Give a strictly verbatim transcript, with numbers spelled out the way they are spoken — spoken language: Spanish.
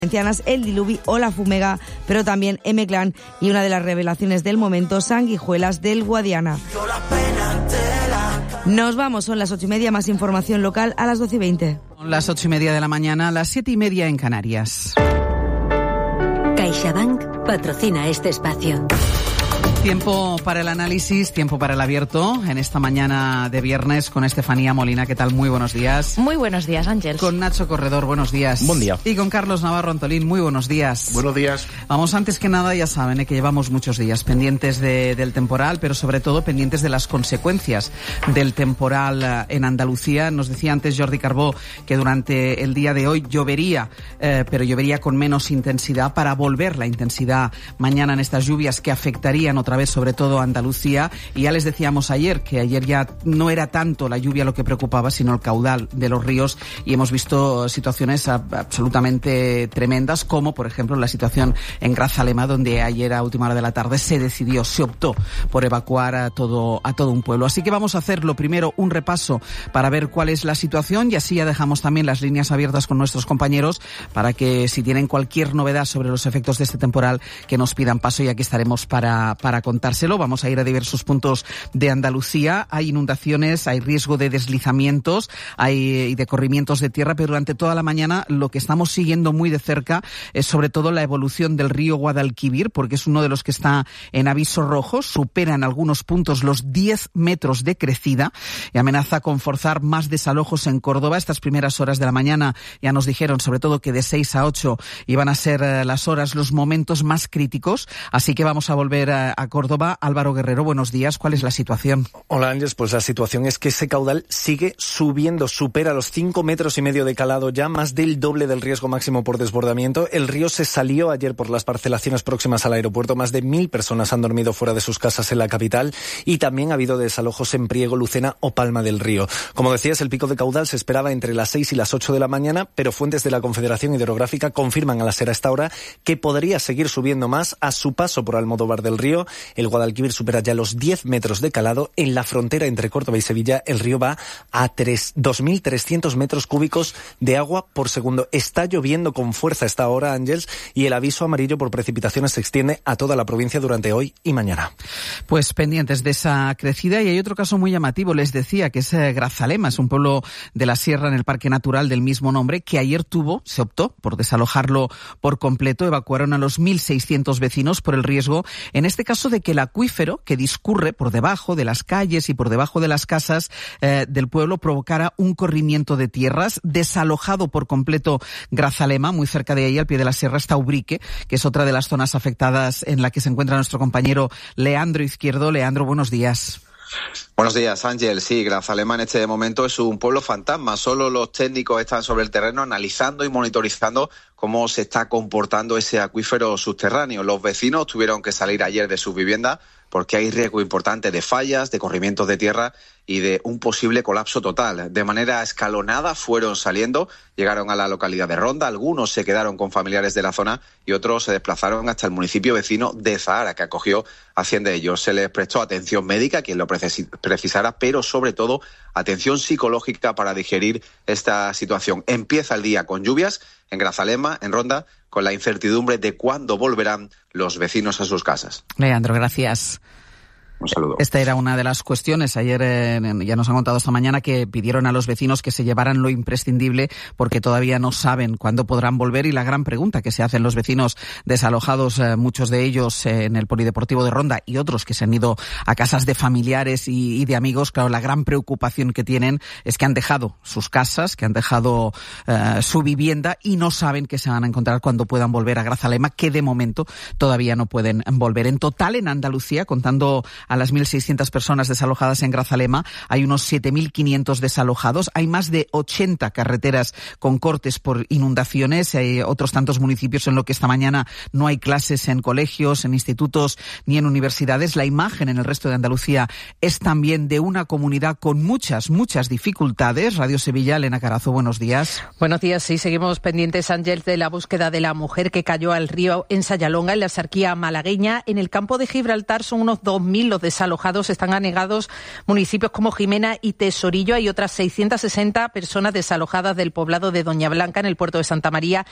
El Diluvi o La Fumega, pero también M-Clan y una de las revelaciones del momento, Sanguijuelas del Guadiana. Nos vamos, son las ocho y media, más información local a las doce y veinte. Son las ocho y media de la mañana, las siete y media en Canarias. CaixaBank patrocina este espacio. Tiempo para el análisis, tiempo para el abierto en esta mañana de viernes con Estefanía Molina. ¿Qué tal? Muy buenos días. Muy buenos días, Ángel. Con Nacho Corredor, buenos días. Buen día. Y con Carlos Navarro Antolín, muy buenos días. Buenos días. Vamos, antes que nada, ya saben, ¿eh? que llevamos muchos días pendientes de, del temporal, pero sobre todo pendientes de las consecuencias del temporal eh, en Andalucía. Nos decía antes Jordi Carbó que durante el día de hoy llovería, eh, pero llovería con menos intensidad, para volver la intensidad mañana en estas lluvias que afectarían otra vez sobre todo a Andalucía. Y ya les decíamos ayer que ayer ya no era tanto la lluvia lo que preocupaba, sino el caudal de los ríos, y hemos visto situaciones a, absolutamente tremendas, como por ejemplo la situación en Grazalema, donde ayer a última hora de la tarde se decidió, se optó por evacuar a todo, a todo un pueblo. Así que vamos a hacer lo primero un repaso para ver cuál es la situación, y así ya dejamos también las líneas abiertas con nuestros compañeros para que si tienen cualquier novedad sobre los efectos de este temporal, que nos pidan paso, y aquí estaremos para, para contárselo. Vamos a ir a diversos puntos de Andalucía. Hay inundaciones, hay riesgo de deslizamientos, hay de corrimientos de tierra, pero durante toda la mañana lo que estamos siguiendo muy de cerca es sobre todo la evolución del río Guadalquivir, porque es uno de los que está en aviso rojo, supera en algunos puntos los diez metros de crecida y amenaza con forzar más desalojos en Córdoba. Estas primeras horas de la mañana ya nos dijeron sobre todo que de seis a ocho iban a ser las horas, los momentos más críticos, así que vamos a volver a, a Córdoba. Álvaro Guerrero, buenos días. ¿Cuál es la situación? Hola, Ángeles. Pues la situación es que ese caudal sigue subiendo, supera los cinco metros y medio de calado, ya más del doble del riesgo máximo por desbordamiento. El río se salió ayer por las parcelaciones próximas al aeropuerto. Más de mil personas han dormido fuera de sus casas en la capital, y también ha habido desalojos en Priego, Lucena o Palma del Río. Como decías, el pico de caudal se esperaba entre las seis y las ocho de la mañana, pero fuentes de la Confederación Hidrográfica confirman a la SER a esta hora que podría seguir subiendo más a su paso por Almodóvar del Río. El Guadalquivir supera ya los diez metros de calado. En la frontera entre Córdoba y Sevilla, el río va a dos mil trescientos metros cúbicos de agua por segundo. Está lloviendo con fuerza esta hora, Ángels, y el aviso amarillo por precipitaciones se extiende a toda la provincia durante hoy y mañana. Pues pendientes de esa crecida. Y hay otro caso muy llamativo, les decía, que es eh, Grazalema, es un pueblo de la sierra en el Parque Natural del mismo nombre, que ayer tuvo, se optó por desalojarlo por completo. Evacuaron a los mil seiscientos vecinos por el riesgo, en este caso, de que el acuífero que discurre por debajo de las calles y por debajo de las casas eh, del pueblo provocara un corrimiento de tierras. Desalojado por completo Grazalema, muy cerca de ahí, al pie de la sierra, está Ubrique, que es otra de las zonas afectadas en la que se encuentra nuestro compañero Leandro Izquierdo. Leandro, buenos días. Buenos días, Ángel. Sí, Grazalema en este momento es un pueblo fantasma. Solo los técnicos están sobre el terreno analizando y monitorizando cómo se está comportando ese acuífero subterráneo. Los vecinos tuvieron que salir ayer de sus viviendas porque hay riesgo importante de fallas, de corrimientos de tierra y de un posible colapso total. De manera escalonada fueron saliendo, llegaron a la localidad de Ronda, algunos se quedaron con familiares de la zona y otros se desplazaron hasta el municipio vecino de Zahara, que acogió a cien de ellos. Se les prestó atención médica, quien lo precisara, pero sobre todo atención psicológica para digerir esta situación. Empieza el día con lluvias en Grazalema, en Ronda, con la incertidumbre de cuándo volverán los vecinos a sus casas. Leandro, gracias. Un saludo. Esta era una de las cuestiones. Ayer eh, ya nos han contado esta mañana que pidieron a los vecinos que se llevaran lo imprescindible porque todavía no saben cuándo podrán volver, y la gran pregunta que se hacen los vecinos desalojados, eh, muchos de ellos eh, en el Polideportivo de Ronda y otros que se han ido a casas de familiares y, y de amigos, claro, la gran preocupación que tienen es que han dejado sus casas, que han dejado eh, su vivienda y no saben qué se van a encontrar cuando puedan volver a Grazalema, que de momento todavía no pueden volver. En total, en Andalucía, contando a las mil seiscientas personas desalojadas en Grazalema, hay unos siete mil quinientos desalojados. Hay más de ochenta carreteras con cortes por inundaciones. Hay otros tantos municipios en los que esta mañana no hay clases en colegios, en institutos ni en universidades. La imagen en el resto de Andalucía es también de una comunidad con muchas, muchas dificultades. Radio Sevilla, Elena Carazo, buenos días. Buenos días, sí, seguimos pendientes, Ángel, de la búsqueda de la mujer que cayó al río en Sayalonga, en la Sarquía malagueña. En el campo de Gibraltar son unos dos mil los desalojados, están anegados municipios como Jimena y Tesorillo. Hay otras seiscientas sesenta personas desalojadas del poblado de Doña Blanca, en el puerto de Santa María,